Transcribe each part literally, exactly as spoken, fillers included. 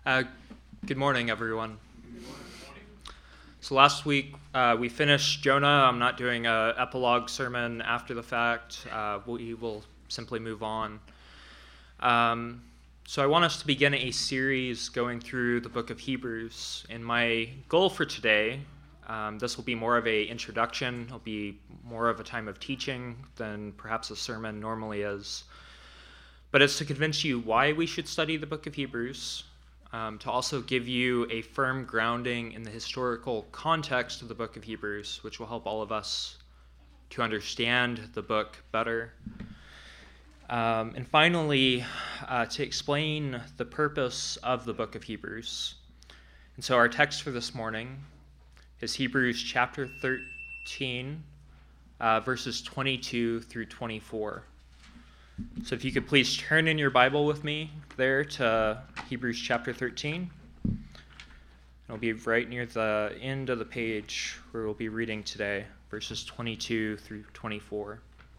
Uh, good morning, everyone. So last week uh, we finished Jonah. I'm not doing an epilogue sermon after the fact. Uh, we will simply move on. Um, so I want us to begin a series going through the book of Hebrews. And my goal for today, um, this will be more of an introduction. It'll be more of a time of teaching than perhaps a sermon normally is. But it's to convince you why we should study the book of Hebrews. Um, to also give you a firm grounding in the historical context of the book of Hebrews, which will help all of us to understand the book better. Um, and finally, uh, to explain the purpose of the book of Hebrews. And so our text for this morning is Hebrews chapter thirteen, uh, verses twenty-two through twenty-four. So if you could please turn in your Bible with me there to Hebrews chapter thirteen. It'll be right near the end of the page where we'll be reading today, verses twenty-two through twenty-four.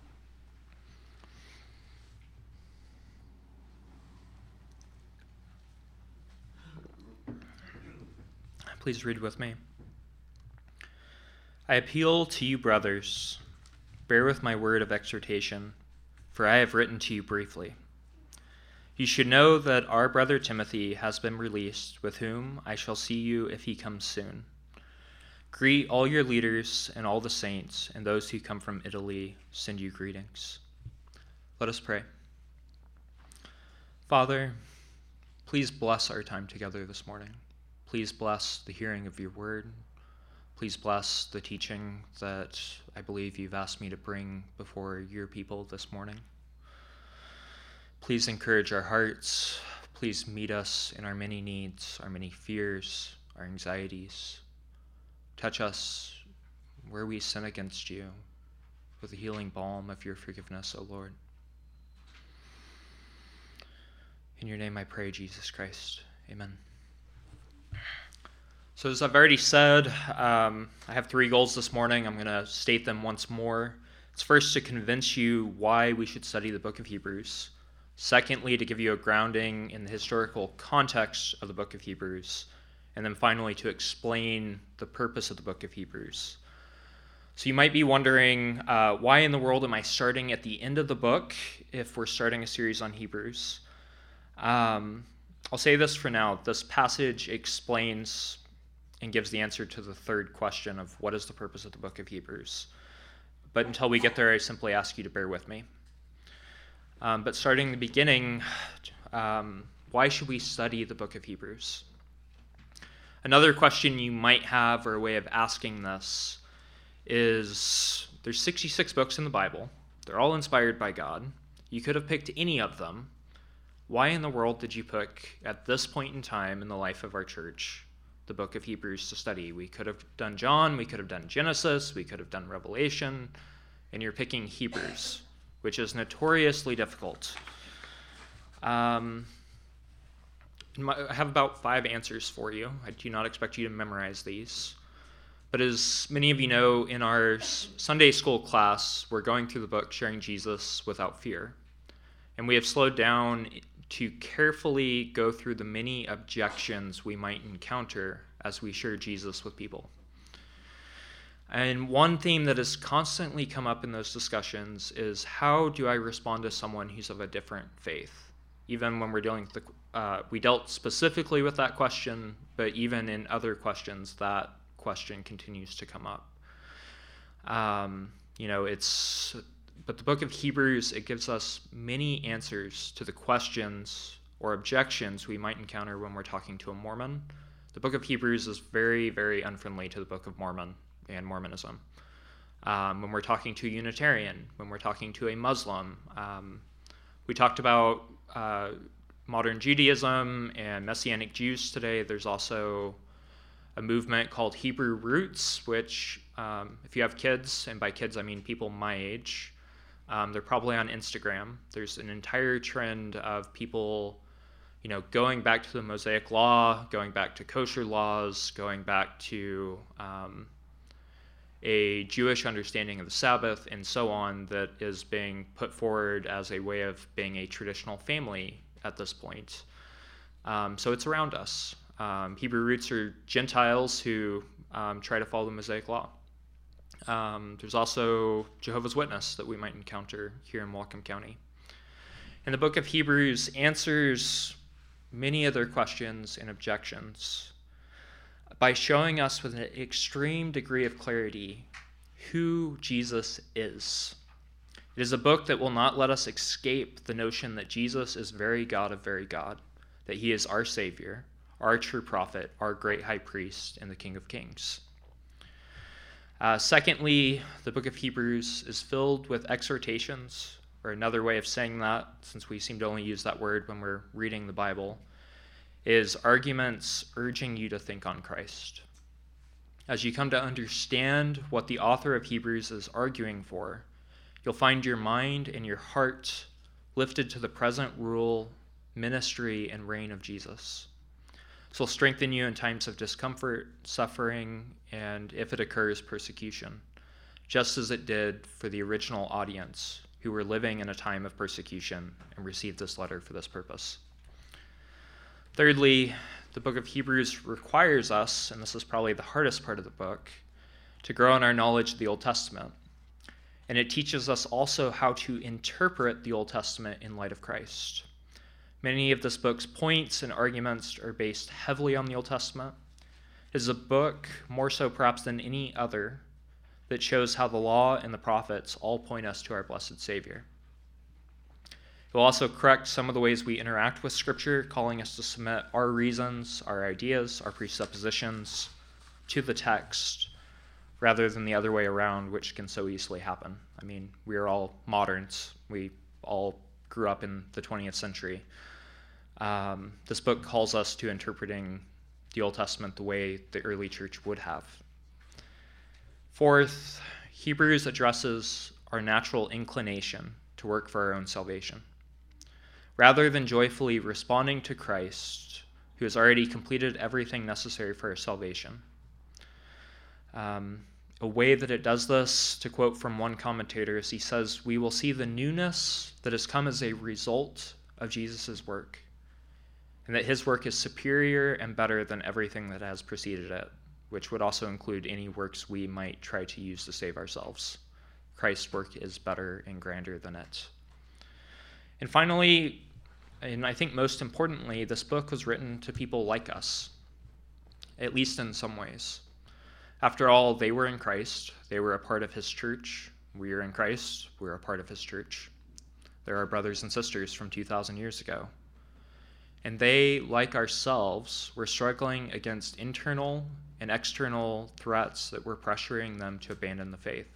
Please read with me. I appeal to you, brothers, bear with my word of exhortation, for I have written to you briefly. You should know that our brother Timothy has been released, with whom I shall see you if he comes soon. Greet all your leaders and all the saints, and those who come from Italy send you greetings. Let us pray. Father, please bless our time together this morning. Please bless the hearing of your word. Please bless the teaching that I believe you've asked me to bring before your people this morning. Please encourage our hearts. Please meet us in our many needs, our many fears, our anxieties. Touch us where we sin against you with the healing balm of your forgiveness, O Lord. In your name I pray, Jesus Christ. Amen. So as I've already said, um, I have three goals this morning. I'm going to state them once more. It's first to convince you why we should study the book of Hebrews. Secondly, to give you a grounding in the historical context of the book of Hebrews. And then finally, to explain the purpose of the book of Hebrews. So you might be wondering, uh, why in the world am I starting at the end of the book if we're starting a series on Hebrews? Um, I'll say this for now. This passage explains and gives the answer to the third question of what is the purpose of the book of Hebrews. But until we get there, I simply ask you to bear with me. Um, but starting the beginning, um, why should we study the book of Hebrews? Another question you might have, or a way of asking this, is there's sixty-six books in the Bible. They're all inspired by God. You could have picked any of them. Why in the world did you pick, at this point in time in the life of our church, the book of Hebrews to study? We could have done John, we could have done Genesis, we could have done Revelation, and you're picking Hebrews, which is notoriously difficult. Um, I have about five answers for you. I do not expect you to memorize these. But as many of you know, in our Sunday school class, we're going through the book Sharing Jesus Without Fear. And we have slowed down to carefully go through the many objections we might encounter as we share Jesus with people. And one theme that has constantly come up in those discussions is, how do I respond to someone who's of a different faith? Even when we're dealing with the, uh, we dealt specifically with that question, but even in other questions, that question continues to come up. Um, you know, it's, but the book of Hebrews, it gives us many answers to the questions or objections we might encounter when we're talking to a Mormon. The book of Hebrews is very, very unfriendly to the Book of Mormon and Mormonism. Um, when we're talking to a Unitarian, when we're talking to a Muslim, um, we talked about uh, modern Judaism and Messianic Jews today. There's also a movement called Hebrew Roots, which um, if you have kids, and by kids I mean people my age, um, they're probably on Instagram. There's an entire trend of people, you know, going back to the Mosaic Law, going back to kosher laws, going back to um, a Jewish understanding of the Sabbath, and so on, that is being put forward as a way of being a traditional family at this point. Um, so it's around us. Um, Hebrew roots are Gentiles who um, try to follow the Mosaic law. Um, there's also Jehovah's Witness that we might encounter here in Whatcom County. And the book of Hebrews answers many of their questions and objections by showing us with an extreme degree of clarity who Jesus is. It is a book that will not let us escape the notion that Jesus is very God of very God, that he is our Savior, our true prophet, our great high priest, and the King of Kings. Uh, secondly, the book of Hebrews is filled with exhortations, or another way of saying that, since we seem to only use that word when we're reading the Bible, is arguments urging you to think on Christ. As you come to understand what the author of Hebrews is arguing for, you'll find your mind and your heart lifted to the present rule, ministry, and reign of Jesus. This will strengthen you in times of discomfort, suffering, and, if it occurs, persecution, just as it did for the original audience who were living in a time of persecution and received this letter for this purpose. Thirdly, the book of Hebrews requires us, and this is probably the hardest part of the book, to grow in our knowledge of the Old Testament. And it teaches us also how to interpret the Old Testament in light of Christ. Many of this book's points and arguments are based heavily on the Old Testament. It is a book, more so perhaps than any other, that shows how the law and the prophets all point us to our blessed Savior. It will also correct some of the ways we interact with Scripture, calling us to submit our reasons, our ideas, our presuppositions to the text, rather than the other way around, which can so easily happen. I mean, we are all moderns. We all grew up in the twentieth century. Um, this book calls us to interpreting the Old Testament the way the early church would have. Fourth, Hebrews addresses our natural inclination to work for our own salvation. Rather than joyfully responding to Christ, who has already completed everything necessary for our salvation, um, a way that it does this, to quote from one commentator, is he says, we will see the newness that has come as a result of Jesus' work, and that his work is superior and better than everything that has preceded it, which would also include any works we might try to use to save ourselves. Christ's work is better and grander than it. And finally, and I think most importantly, this book was written to people like us, at least in some ways. After all, they were in Christ. They were a part of his church. We are in Christ. We're a part of his church. They're our brothers and sisters from two thousand years ago. And they, like ourselves, were struggling against internal and external threats that were pressuring them to abandon the faith.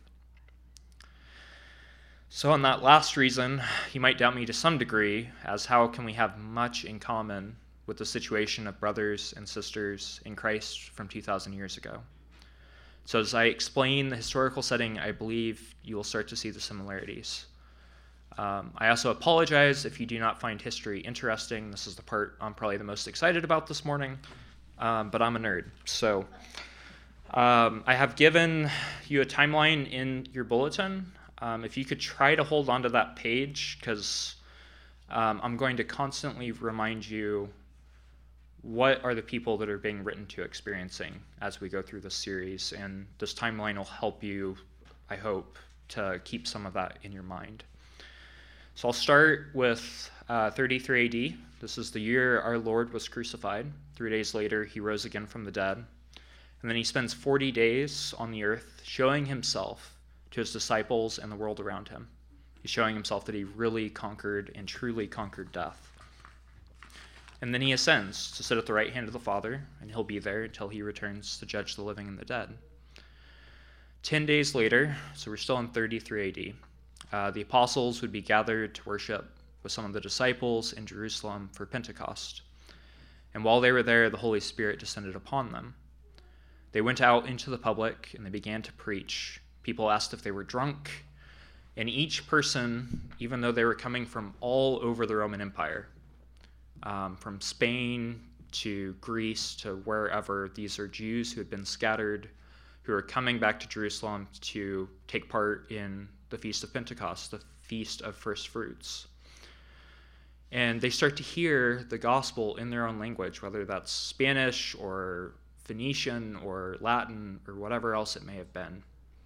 So on that last reason, you might doubt me to some degree, as how can we have much in common with the situation of brothers and sisters in Christ from two thousand years ago? So as I explain the historical setting, I believe you will start to see the similarities. Um, I also apologize if you do not find history interesting. This is the part I'm probably the most excited about this morning, um, but I'm a nerd. So um, I have given you a timeline in your bulletin. Um, if you could try to hold on to that page, because um, I'm going to constantly remind you what are the people that are being written to experiencing as we go through this series, and this timeline will help you, I hope, to keep some of that in your mind. So I'll start with uh, thirty-three A D. This is the year our Lord was crucified. Three days later, he rose again from the dead. And then he spends forty days on the earth showing himself to his disciples and the world around him. He's showing himself that he really conquered and truly conquered death. And then he ascends to sit at the right hand of the Father, and he'll be there until he returns to judge the living and the dead. Ten days later, so we're still in thirty-three A D, uh, the apostles would be gathered to worship with some of the disciples in Jerusalem for Pentecost. And while they were there, the Holy Spirit descended upon them. They went out into the public, and they began to preach. People asked if they were drunk, and each person, even though they were coming from all over the Roman Empire, um, from Spain to Greece to wherever, these are Jews who had been scattered, who are coming back to Jerusalem to take part in the Feast of Pentecost, the Feast of First Fruits. And they start to hear the gospel in their own language, whether that's Spanish or Phoenician or Latin or whatever else it may have been.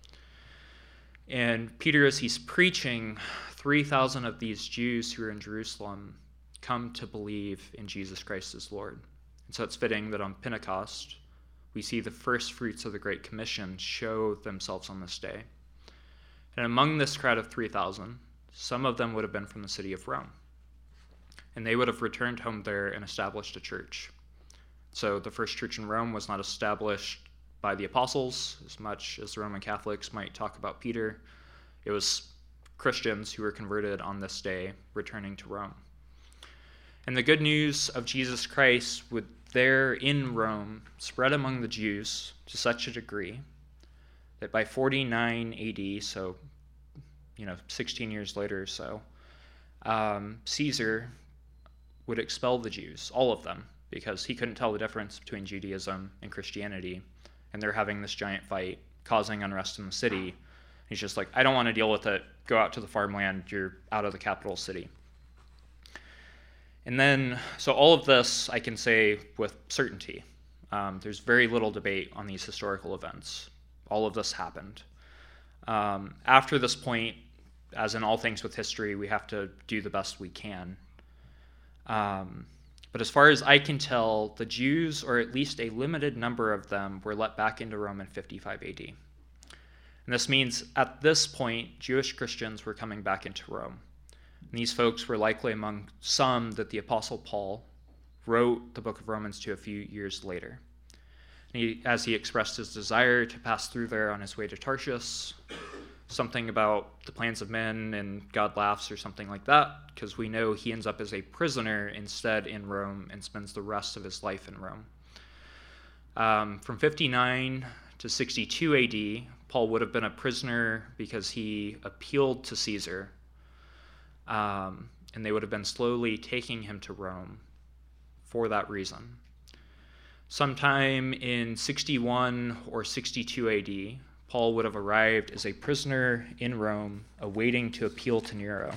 And Peter, as he's preaching, three thousand of these Jews who are in Jerusalem come to believe in Jesus Christ as Lord. And so it's fitting that on Pentecost, we see the first fruits of the Great Commission show themselves on this day. And among this crowd of three thousand, some of them would have been from the city of Rome. And they would have returned home there and established a church. So the first church in Rome was not established by the apostles, as much as the Roman Catholics might talk about Peter. It was Christians who were converted on this day, returning to Rome. And the good news of Jesus Christ would there in Rome spread among the Jews to such a degree that by forty-nine A D, so, you know, sixteen years later or so, um, Caesar would expel the Jews, all of them, because he couldn't tell the difference between Judaism and Christianity. And they're having this giant fight, causing unrest in the city. He's just like, I don't want to deal with it. Go out to the farmland. You're out of the capital city. And then, so all of this I can say with certainty. Um, there's very little debate on these historical events. All of this happened. Um, after this point, as in all things with history, we have to do the best we can. Um, But as far as I can tell, the Jews, or at least a limited number of them, were let back into Rome in fifty-five A D. And this means at this point, Jewish Christians were coming back into Rome. And these folks were likely among some that the Apostle Paul wrote the book of Romans to a few years later. And he, as he expressed his desire to pass through there on his way to Tarshish, something about the plans of men and God laughs or something like that, because we know he ends up as a prisoner instead in Rome and spends the rest of his life in Rome. Um, from fifty-nine to sixty-two A D, Paul would have been a prisoner because he appealed to Caesar, um, and they would have been slowly taking him to Rome for that reason. Sometime in sixty-one or sixty-two A D, Paul would have arrived as a prisoner in Rome, awaiting to appeal to Nero.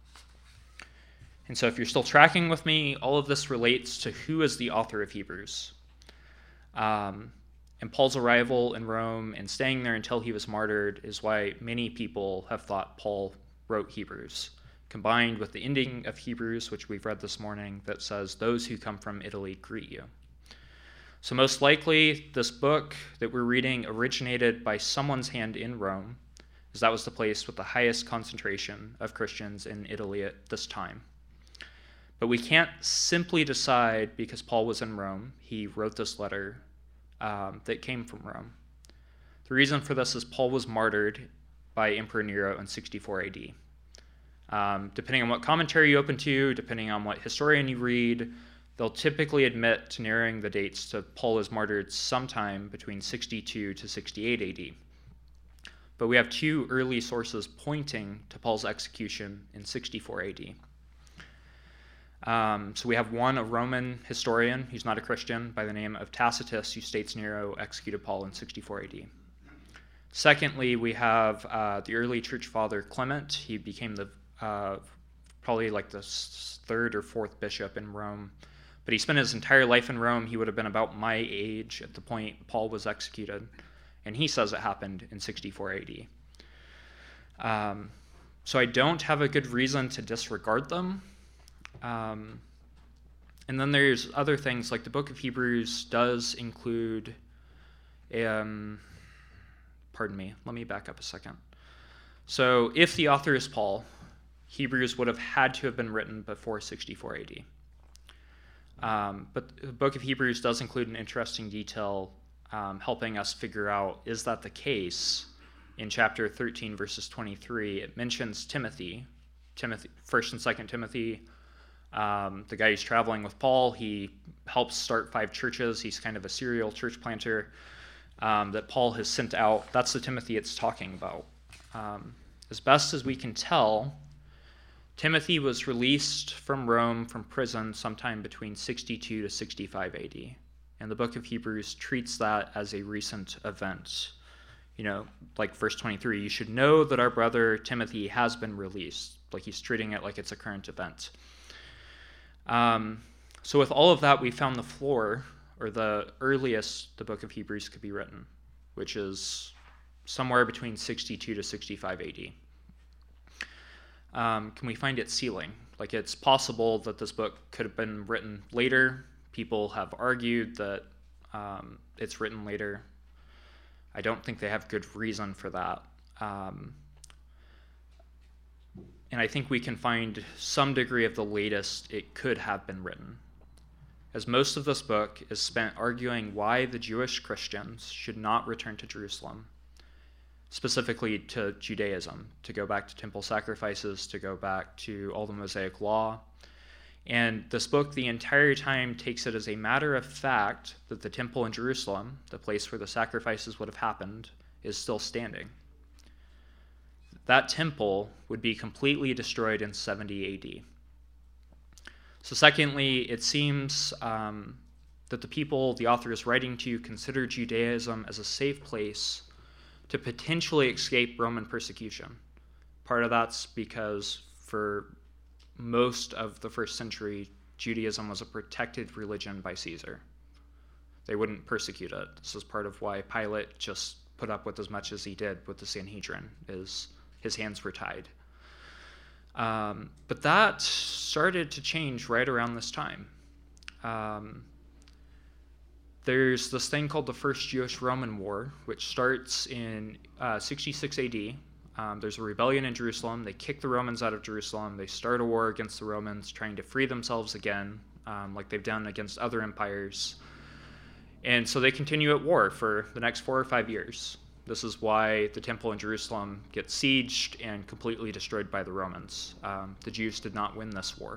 And so if you're still tracking with me, all of this relates to who is the author of Hebrews. Um, and Paul's arrival in Rome and staying there until he was martyred is why many people have thought Paul wrote Hebrews, combined with the ending of Hebrews, which we've read this morning, that says, "Those who come from Italy greet you." So most likely, this book that we're reading originated by someone's hand in Rome, as that was the place with the highest concentration of Christians in Italy at this time. But we can't simply decide because Paul was in Rome, he wrote this letter um, that came from Rome. The reason for this is Paul was martyred by Emperor Nero in sixty-four A D. Um, depending on what commentary you open to, depending on what historian you read, they'll typically admit to narrowing the dates to Paul is martyred sometime between sixty-two to sixty-eight A D. But we have two early sources pointing to Paul's execution in sixty-four A D. Um, so we have one, a Roman historian, who's not a Christian, by the name of Tacitus, who states Nero executed Paul in sixty-four A D. Secondly, we have uh, the early church father Clement. He became the uh, probably like the third or fourth bishop in Rome. But he spent his entire life in Rome. He would have been about my age at the point Paul was executed. And he says it happened in sixty-four A D. Um, so I don't have a good reason to disregard them. Um, and then there's other things, like the book of Hebrews does include, um, pardon me, let me back up a second. So if the author is Paul, Hebrews would have had to have been written before sixty-four A D. Um, but the book of Hebrews does include an interesting detail um, helping us figure out, is that the case? In chapter thirteen, verses twenty-three, it mentions Timothy, Timothy, First and Second Timothy, um, the guy who's traveling with Paul. He helps start five churches. He's kind of a serial church planter um, that Paul has sent out. That's the Timothy it's talking about. Um, as best as we can tell, Timothy was released from Rome from prison sometime between sixty-two to sixty-five A D. And the book of Hebrews treats that as a recent event. You know, like verse twenty-three, you should know that our brother Timothy has been released. Like he's treating it like it's a current event. Um, so with all of that, we found the floor, or the earliest the book of Hebrews could be written, which is somewhere between sixty-two to sixty-five A D. Um, can we find its ceiling? Like, it's possible that this book could have been written later. People have argued that um, it's written later. I don't think they have good reason for that. Um, and I think we can find some degree of the latest it could have been written, as most of this book is spent arguing why the Jewish Christians should not return to Jerusalem, specifically to Judaism, to go back to temple sacrifices, to go back to all the Mosaic law. And this book the entire time takes it as a matter of fact that the temple in Jerusalem, the place where the sacrifices would have happened, is still standing. That temple would be completely destroyed in seventy A D. So secondly, it seems um, that the people the author is writing to consider Judaism as a safe place to potentially escape Roman persecution. Part of that's because for most of the first century, Judaism was a protected religion by Caesar. They wouldn't persecute it. This is part of why Pilate just put up with as much as he did with the Sanhedrin, is his hands were tied. Um, but that started to change right around this time. Um, there's this thing called the First Jewish-Roman War, which starts in uh, sixty-six A D. Um, there's a rebellion in Jerusalem. They kick the Romans out of Jerusalem. They start a war against the Romans, trying to free themselves again, um, like they've done against other empires. And so they continue at war for the next four or five years. This is why the temple in Jerusalem gets sieged and completely destroyed by the Romans. Um, the Jews did not win this war.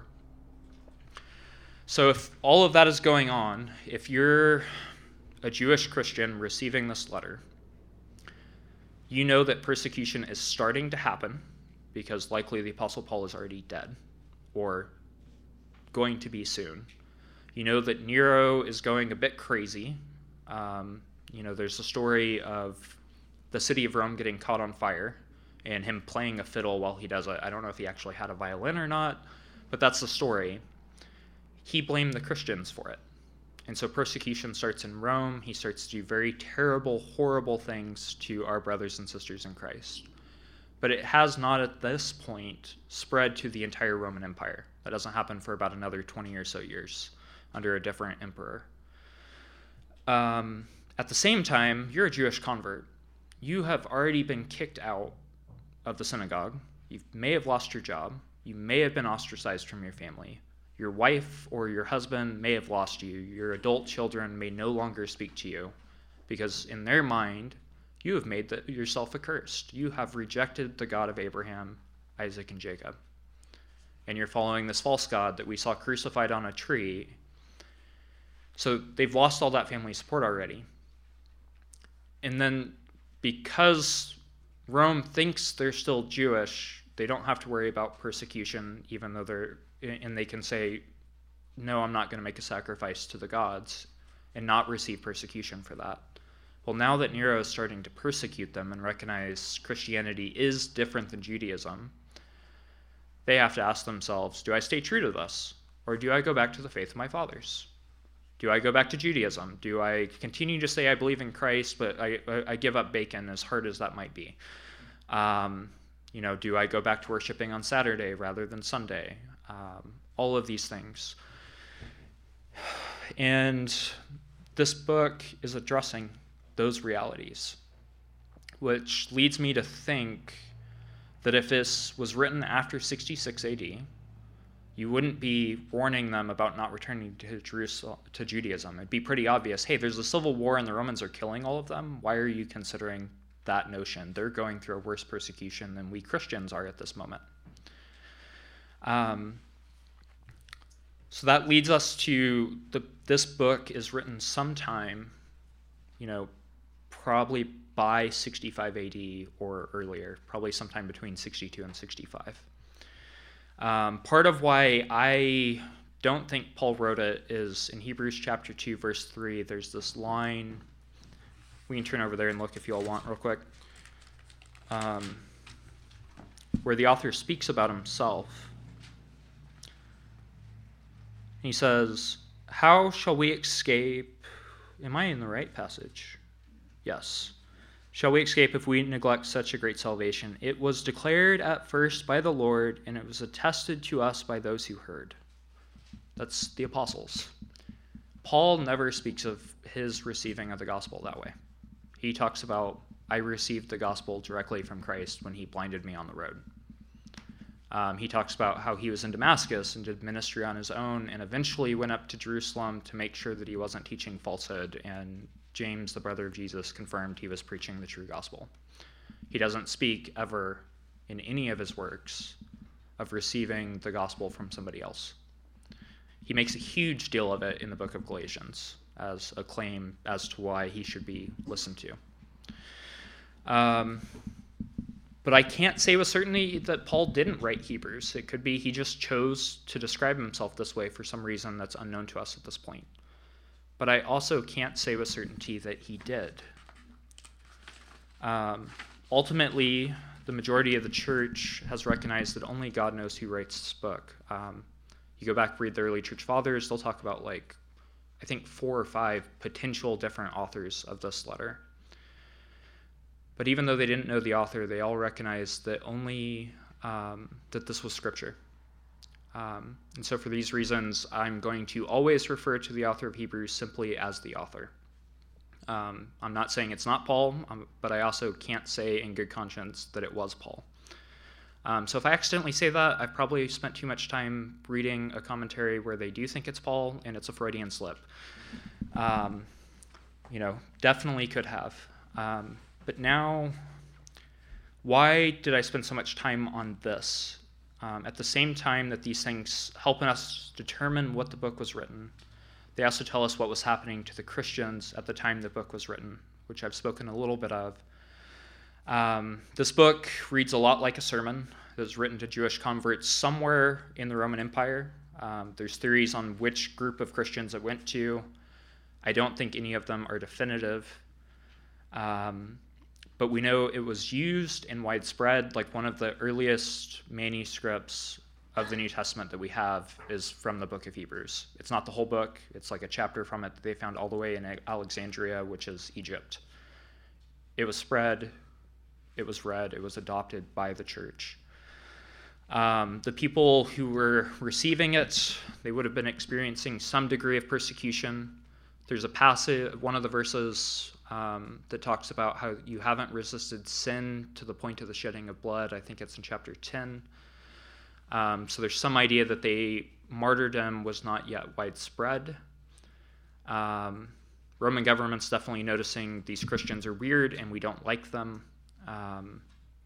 So if all of that is going on, if you're a Jewish Christian receiving this letter, you know that persecution is starting to happen because likely the Apostle Paul is already dead or going to be soon. You know that Nero is going a bit crazy. Um, you know, there's a story of the city of Rome getting caught on fire and him playing a fiddle while he does it. I don't know if he actually had a violin or not, but that's the story. He blamed the Christians for it. And so persecution starts in Rome. He starts to do very terrible, horrible things to our brothers and sisters in Christ. But it has not at this point spread to the entire Roman Empire. That doesn't happen for about another twenty or so years under a different emperor. Um, at the same time, you're a Jewish convert. You have already been kicked out of the synagogue. You may have lost your job. You may have been ostracized from your family. Your wife or your husband may have lost you. Your adult children may no longer speak to you because in their mind, you have made the, yourself accursed. You have rejected the God of Abraham, Isaac, and Jacob. And you're following this false god that we saw crucified on a tree. So they've lost all that family support already. And then because Rome thinks they're still Jewish, they don't have to worry about persecution, even though they're, and they can say, no, I'm not going to make a sacrifice to the gods and not receive persecution for that. Well, now that Nero is starting to persecute them and recognize Christianity is different than Judaism, they have to ask themselves, do I stay true to this? Or do I go back to the faith of my fathers? Do I go back to Judaism? Do I continue to say I believe in Christ, but I, I give up bacon, as hard as that might be? Um, you know, do I go back to worshiping on Saturday rather than Sunday? Um, all of these things. And this book is addressing those realities, which leads me to think that if this was written after sixty-six A D, you wouldn't be warning them about not returning to Jerusalem, to Judaism. It'd be pretty obvious, hey, there's a civil war and the Romans are killing all of them. Why are you considering that notion? They're going through a worse persecution than we Christians are at this moment. Um, so that leads us to the, this book is written sometime, you know, probably by sixty-five A D or earlier, probably sometime between sixty-two and sixty-five. Um, part of why I don't think Paul wrote it is in Hebrews chapter two, verse three, there's this line. We can turn over there and look if you all want real quick. Um, where the author speaks about himself. He says, how shall we escape? Am I in the right passage? Yes. Shall we escape if we neglect such a great salvation? It was declared at first by the Lord, and it was attested to us by those who heard. That's the apostles. Paul never speaks of his receiving of the gospel that way. He talks about, I received the gospel directly from Christ when he blinded me on the road. Um, he talks about how he was in Damascus and did ministry on his own and eventually went up to Jerusalem to make sure that he wasn't teaching falsehood, and James, the brother of Jesus, confirmed he was preaching the true gospel. He doesn't speak ever in any of his works of receiving the gospel from somebody else. He makes a huge deal of it in the book of Galatians as a claim as to why he should be listened to. Um, but I can't say with certainty that Paul didn't write Hebrews. It could be he just chose to describe himself this way for some reason that's unknown to us at this point. But I also can't say with certainty that he did. Um, ultimately, the majority of the church has recognized that only God knows who writes this book. Um, you go back, read the early church fathers, they'll talk about, like, I think four or five potential different authors of this letter. But even though they didn't know the author, they all recognized that only um, that this was scripture. Um, and so for these reasons, I'm going to always refer to the author of Hebrews simply as the author. Um, I'm not saying it's not Paul, um, but I also can't say in good conscience that it was Paul. Um, so if I accidentally say that, I've probably spent too much time reading a commentary where they do think it's Paul, and it's a Freudian slip. Um, you know, definitely could have. Um, but now, why did I spend so much time on this? Um, at the same time that these things help us determine what the book was written, they also tell us what was happening to the Christians at the time the book was written, which I've spoken a little bit of. Um, this book reads a lot like a sermon that was written to Jewish converts somewhere in the Roman Empire. Um, there's theories on which group of Christians it went to. I don't think any of them are definitive. Um, But we know it was used and widespread. Like, one of the earliest manuscripts of the New Testament that we have is from the book of Hebrews. It's not the whole book. It's like a chapter from it that they found all the way in Alexandria, which is Egypt. It was spread. It was read. It was adopted by the church. Um, the people who were receiving it, they would have been experiencing some degree of persecution. There's a passage, one of the verses um, that talks about how you haven't resisted sin to the point of the shedding of blood. I think it's in chapter ten. Um, so there's some idea that they martyrdom was not yet widespread. Um, Roman government's definitely noticing these Christians are weird and we don't like them. Um,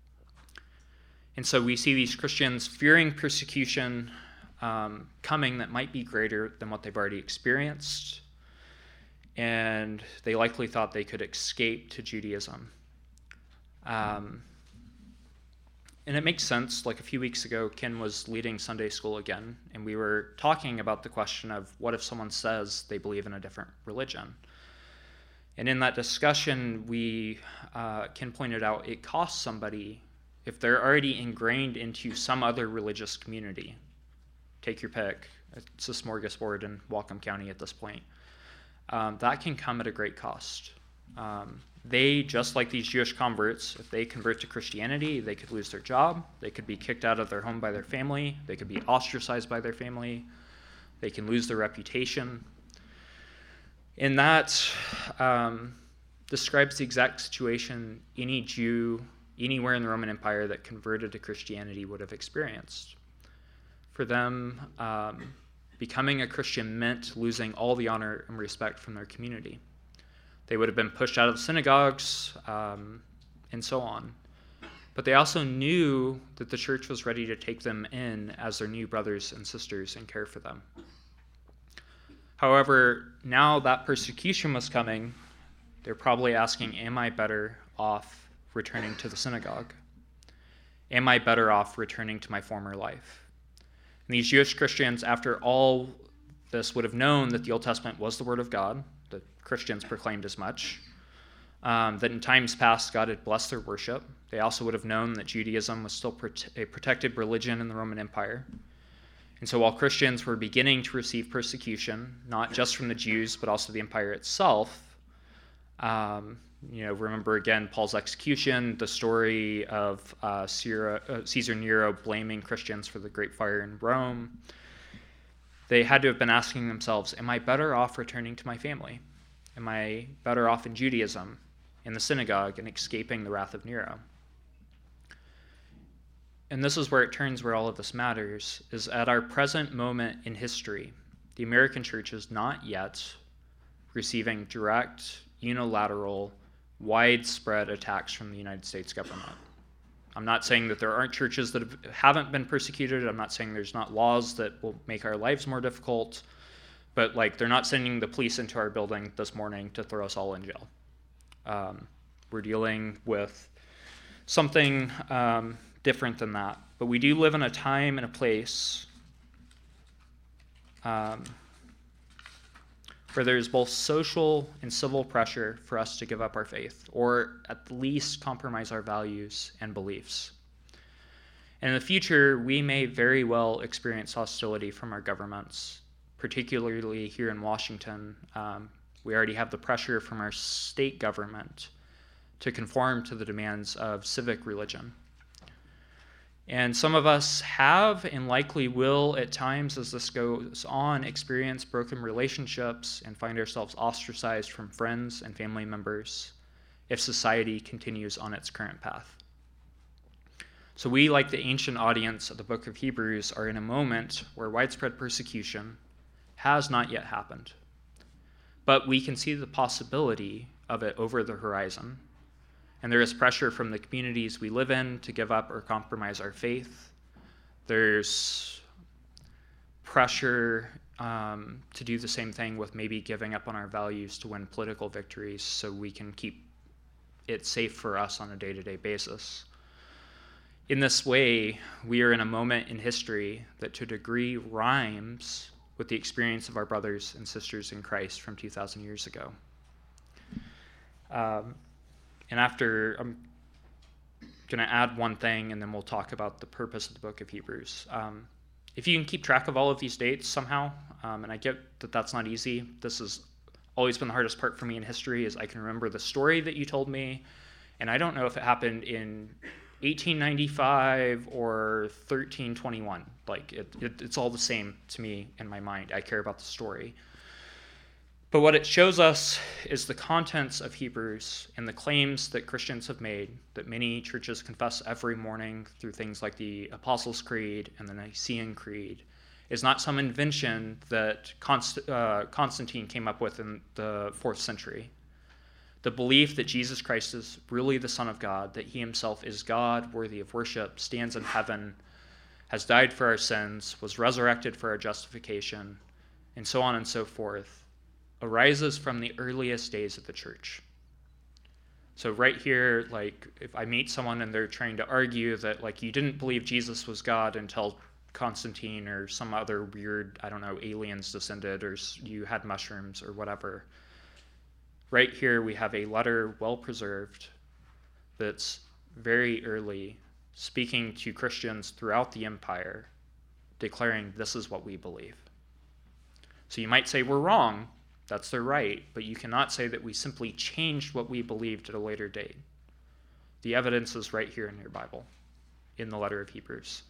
and so we see these Christians fearing persecution um, coming that might be greater than what they've already experienced. And they likely thought they could escape to Judaism. Um, and it makes sense. Like, a few weeks ago, Ken was leading Sunday school again, and we were talking about the question of what if someone says they believe in a different religion? And in that discussion, we uh, Ken pointed out it costs somebody, if they're already ingrained into some other religious community, take your pick, it's a smorgasbord in Whatcom County at this point, Um, that can come at a great cost. Um, they, just like these Jewish converts, if they convert to Christianity, they could lose their job, they could be kicked out of their home by their family, they could be ostracized by their family, they can lose their reputation. And that um, describes the exact situation any Jew anywhere in the Roman Empire that converted to Christianity would have experienced. For them, um, becoming a Christian meant losing all the honor and respect from their community. They would have been pushed out of the synagogues, um, and so on. But they also knew that the church was ready to take them in as their new brothers and sisters and care for them. However, now that persecution was coming, they're probably asking, am I better off returning to the synagogue? Am I better off returning to my former life? And these Jewish Christians, after all this, would have known that the Old Testament was the Word of God. The Christians proclaimed as much. Um, that in times past, God had blessed their worship. They also would have known that Judaism was still prote- a protected religion in the Roman Empire. And so while Christians were beginning to receive persecution, not just from the Jews, but also the empire itself, um, you know, remember again Paul's execution, the story of uh, Caesar, uh, Caesar Nero blaming Christians for the Great Fire in Rome. They had to have been asking themselves, am I better off returning to my family? Am I better off in Judaism, in the synagogue, and escaping the wrath of Nero? And this is where it turns where all of this matters, is at our present moment in history, the American church is not yet receiving direct, unilateral, widespread attacks from the United States government. I'm not saying that there aren't churches that have, haven't been persecuted. I'm not saying there's not laws that will make our lives more difficult. But like, they're not sending the police into our building this morning to throw us all in jail. Um, we're dealing with something um, different than that. But we do live in a time and a place um, where there's both social and civil pressure for us to give up our faith, or at least compromise our values and beliefs. And in the future, we may very well experience hostility from our governments, particularly here in Washington. Um, we already have the pressure from our state government to conform to the demands of civic religion. And some of us have and likely will at times, as this goes on, experience broken relationships and find ourselves ostracized from friends and family members if society continues on its current path. So we, like the ancient audience of the book of Hebrews, are in a moment where widespread persecution has not yet happened. But we can see the possibility of it over the horizon. And there is pressure from the communities we live in to give up or compromise our faith. There's pressure um, to do the same thing with maybe giving up on our values to win political victories so we can keep it safe for us on a day-to-day basis. In this way, we are in a moment in history that to a degree rhymes with the experience of our brothers and sisters in Christ from two thousand years ago. Um, And after, I'm going to add one thing, and then we'll talk about the purpose of the book of Hebrews. Um, if you can keep track of all of these dates somehow, um, and I get that that's not easy. This has always been the hardest part for me in history, is I can remember the story that you told me, and I don't know if it happened in eighteen ninety-five or thirteen twenty-one. Like, it, it, it's all the same to me in my mind. I care about the story. But what it shows us is the contents of Hebrews and the claims that Christians have made, that many churches confess every morning through things like the Apostles' Creed and the Nicene Creed, is not some invention that Const- uh, Constantine came up with in the fourth century. The belief that Jesus Christ is really the Son of God, that he himself is God, worthy of worship, stands in heaven, has died for our sins, was resurrected for our justification, and so on and so forth, arises from the earliest days of the church. So right here, like, if I meet someone and they're trying to argue that, like, you didn't believe Jesus was God until Constantine or some other weird, I don't know, aliens descended, or you had mushrooms or whatever, right here we have a letter well preserved that's very early, speaking to Christians throughout the empire, declaring this is what we believe. So you might say we're wrong. That's their right, but you cannot say that we simply changed what we believed at a later date. The evidence is right here in your Bible, in the letter of Hebrews.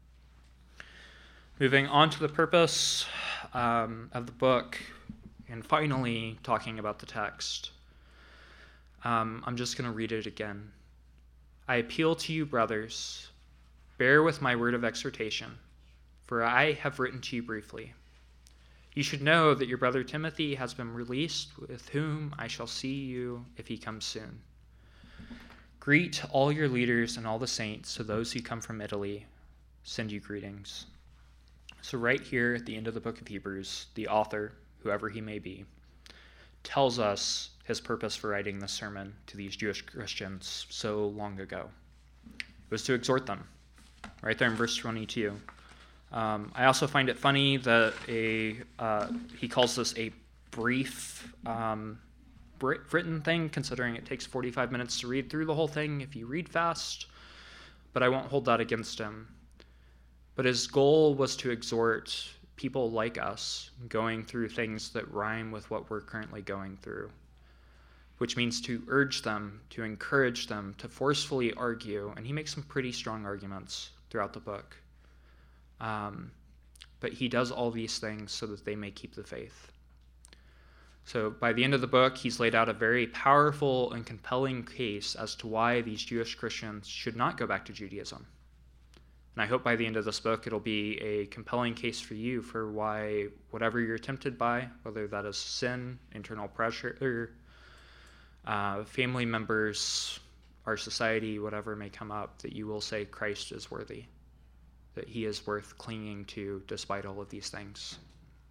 Moving on to the purpose um, of the book, and finally talking about the text. Um, I'm just going to read it again. I appeal to you, brothers, bear with my word of exhortation, for I have written to you briefly. You should know that your brother Timothy has been released, with whom I shall see you if he comes soon. Greet all your leaders and all the saints. To those who come from Italy, send you greetings. So right here at the end of the book of Hebrews, the author, whoever he may be, tells us his purpose for writing this sermon to these Jewish Christians so long ago. It was to exhort them, right there in verse twenty-two. Um, I also find it funny that a uh, he calls this a brief um, written thing, considering it takes forty-five minutes to read through the whole thing if you read fast, but I won't hold that against him. But his goal was to exhort people like us going through things that rhyme with what we're currently going through, which means to urge them, to encourage them, to forcefully argue. And he makes some pretty strong arguments throughout the book. Um, but he does all these things so that they may keep the faith. So by the end of the book, he's laid out a very powerful and compelling case as to why these Jewish Christians should not go back to Judaism. And I hope by the end of this book, it'll be a compelling case for you for why whatever you're tempted by, whether that is sin, internal pressure, uh, family members, our society, whatever may come up, that you will say Christ is worthy, that he is worth clinging to despite all of these things.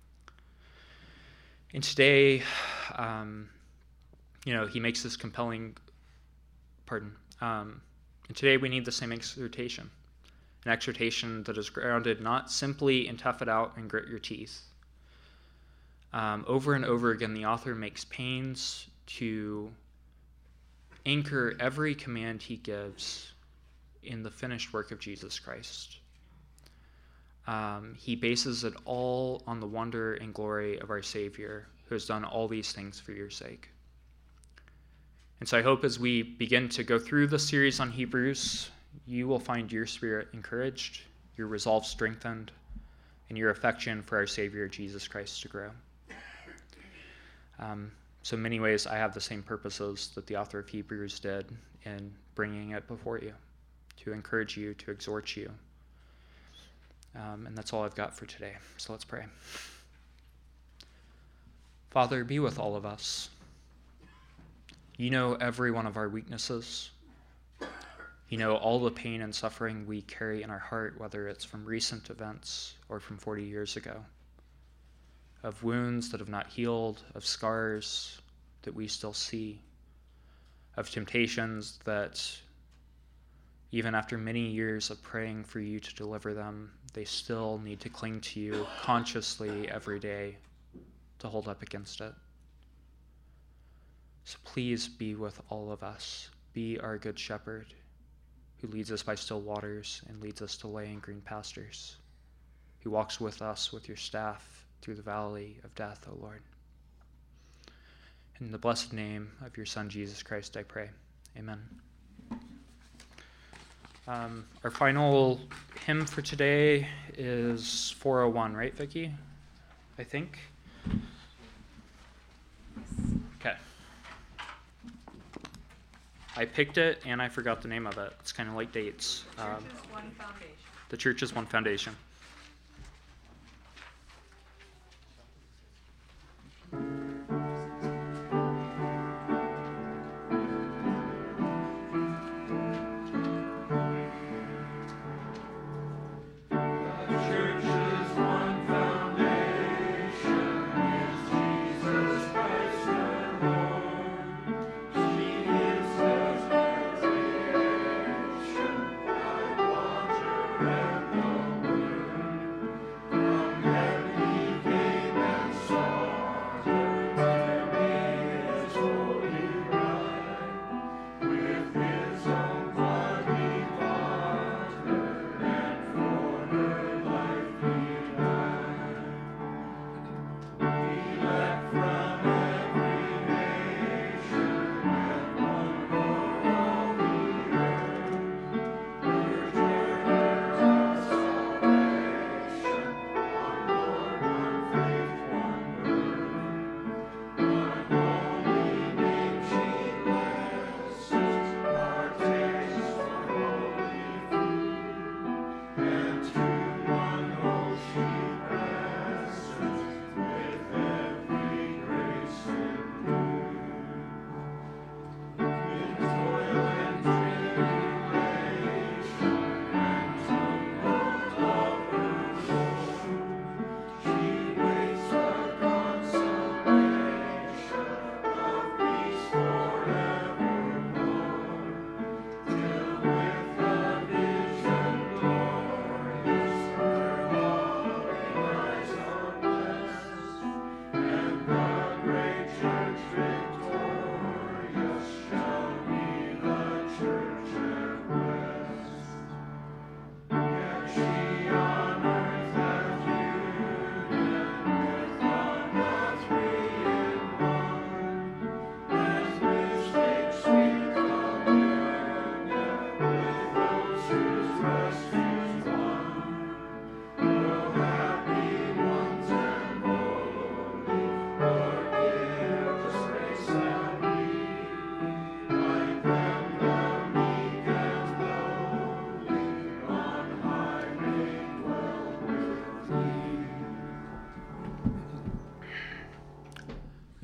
And today, um, you know, he makes this compelling, pardon, um, and today we need the same exhortation, an exhortation that is grounded not simply in tough it out and grit your teeth. Um, over and over again, the author makes pains to anchor every command he gives in the finished work of Jesus Christ. Um, he bases it all on the wonder and glory of our Savior, who has done all these things for your sake. And so I hope as we begin to go through the series on Hebrews, you will find your spirit encouraged, your resolve strengthened, and your affection for our Savior, Jesus Christ, to grow. Um, so in many ways, I have the same purposes that the author of Hebrews did in bringing it before you, to encourage you, to exhort you. Um, and that's all I've got for today. So let's pray. Father, be with all of us. You know every one of our weaknesses. You know all the pain and suffering we carry in our heart, whether it's from recent events or from forty years ago, of wounds that have not healed, of scars that we still see, of temptations that even after many years of praying for you to deliver them, they still need to cling to you consciously every day to hold up against it. So please be with all of us. Be our good shepherd who leads us by still waters and leads us to lay in green pastures, who walks with us with your staff through the valley of death, O Lord. In the blessed name of your Son, Jesus Christ, I pray. Amen. Um, our final hymn for today is four oh one, right, Vicki? I think. Okay. I picked it and I forgot the name of it. It's kind of like dates. The Um, Church is one foundation. the Church is one foundation.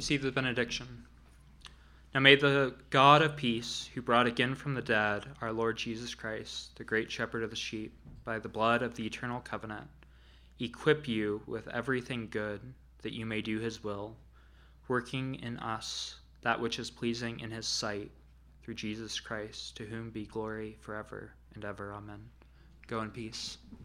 Receive the benediction. Now may the God of peace, who brought again from the dead our Lord Jesus Christ, the great shepherd of the sheep, by the blood of the eternal covenant, equip you with everything good, that you may do his will, working in us that which is pleasing in his sight, through Jesus Christ, to whom be glory forever and ever. Amen. Go in peace.